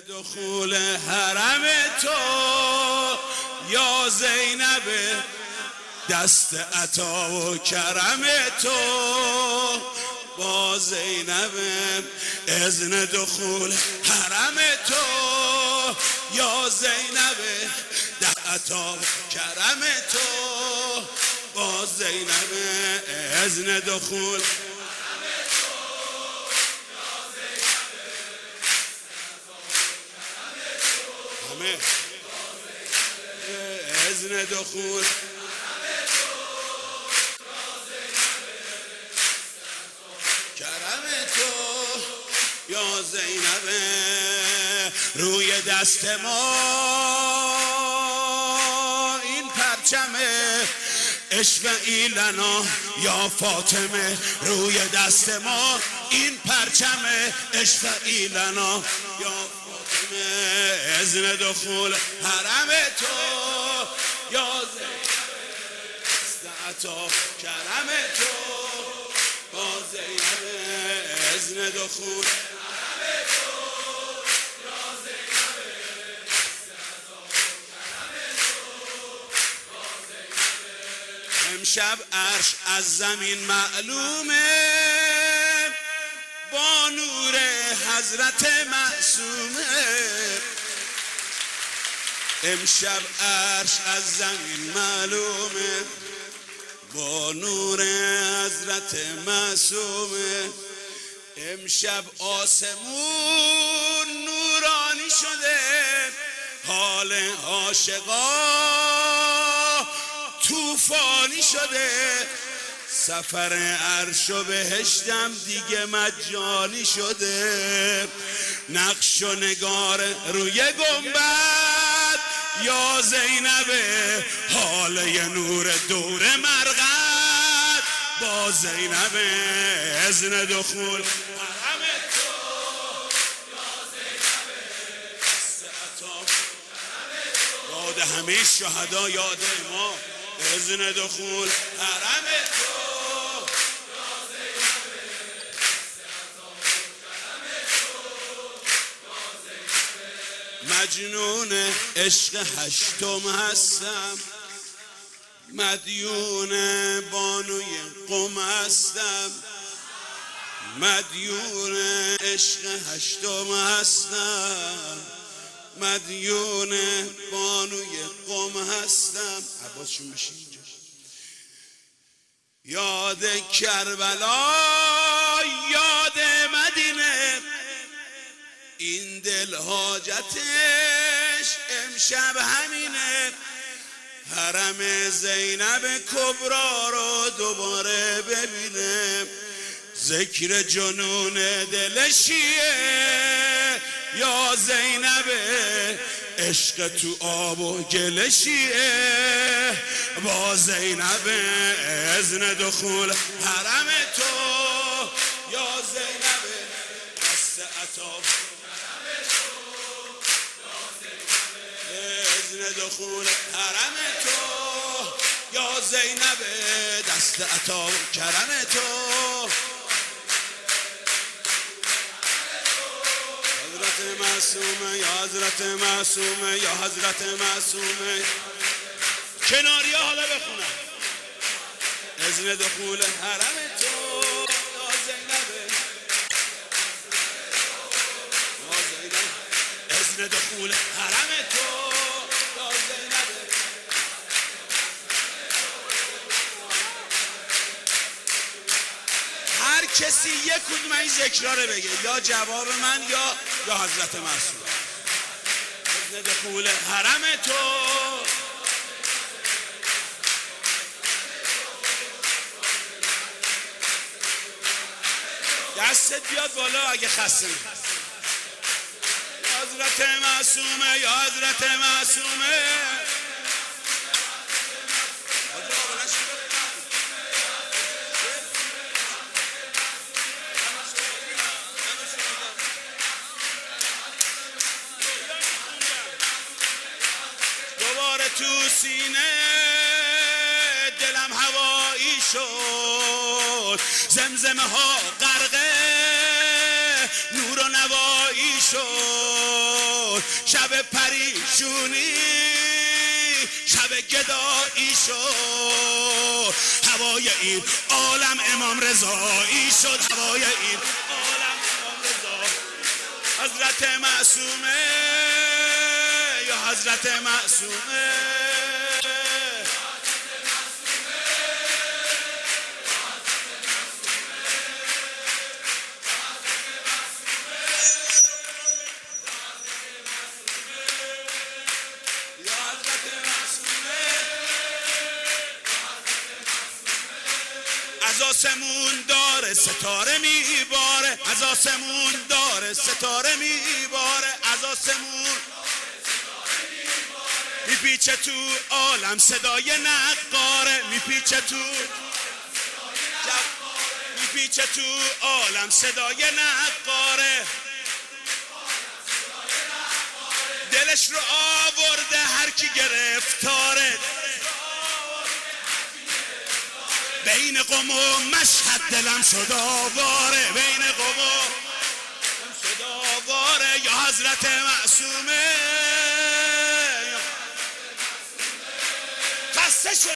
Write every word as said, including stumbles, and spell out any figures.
دخول حرم تو یا زینب دست عطا و کرم تو با زینب اذن دخول حرم تو یا زینب دست عطا و کرم تو با زینب اذن دخول همه اذن دخول کرم تو یا زینب روی دست ما این پرچمه اشفعی لنا یا فاطمه روی دست ما این پرچمه اشفعی لنا یا فاطمه اذن دخول حرم تو یا زینب دست عطا کرم تو با زینب اذن دخول حرم تو یا زینب دست عطا کرم تو با زینب امشب عرش از زمین معلومه با نور حضرت معصومه امشب عرش از زمین معلومه با نور حضرت معصومه امشب آسمون نورانی شده حال عاشقا طوفانی شده سفر عرش و بهشتم دیگه مجانی شده نقش و نگار روی گنبد یا زینب حاله نور دور مرقد با زینب اذن دخول حرم تو یا زینب دست عطا یاد همه شهدا یاد ما اذن دخول حرم تو یا زینب دست عطا کرم تو یا زینب مجنون عشق هشتم هستم مدیون بانوی قم هستم مدیون عشق هشتم هستم مدیون بانوی قم هستم عباسشون بشین اینجا یاد کربلا یاد مدینه این دل حاجتش امشب همینه حرم زینب کبرا رو دوباره ببینه ذکر جنون دلشیه یا زینب عشق تو آب و گلشیه با زینب اذن دخول حرم تو یا زینب دست عطا اذن دخول حرم تو یا زینب دست عطا و کرم تو حضرت معصومه یا حضرت معصومه یا حضرت معصومه کناری ها حالا بخونم اذن دخول حرم تو یا زینب یا زینب اذن دخول حرم تو یا زینب هر کسی یک کدوم این ذکرها رو بگه یا جواب من یا یا حضرت معصوم اذن دخول حرم تو دستت بیاد بالا اگه خسته نیست حضرت معصومه یا حضرت معصومه دوباره تو سینه دلم هوایی شد زمزمه ها غرقه نور و نوایی شد شب پریشونی شب گدایی شد هوای این عالم امام رضایی شد هوای این عالم امام رضا حضرت معصومه یا حضرت معصومه از آسمون داره ستاره میباره از آسمون داره ستاره میباره از آسمون میپیچه تو عالم صدای نقاره میپیچه تو میپیچه تو عالم صدای نقاره دلش رو آورده هر کی گرفتاره بین قم و مشهد دلم شد آواره بین قم و شد آواره یا حضرت معصومه خسته شد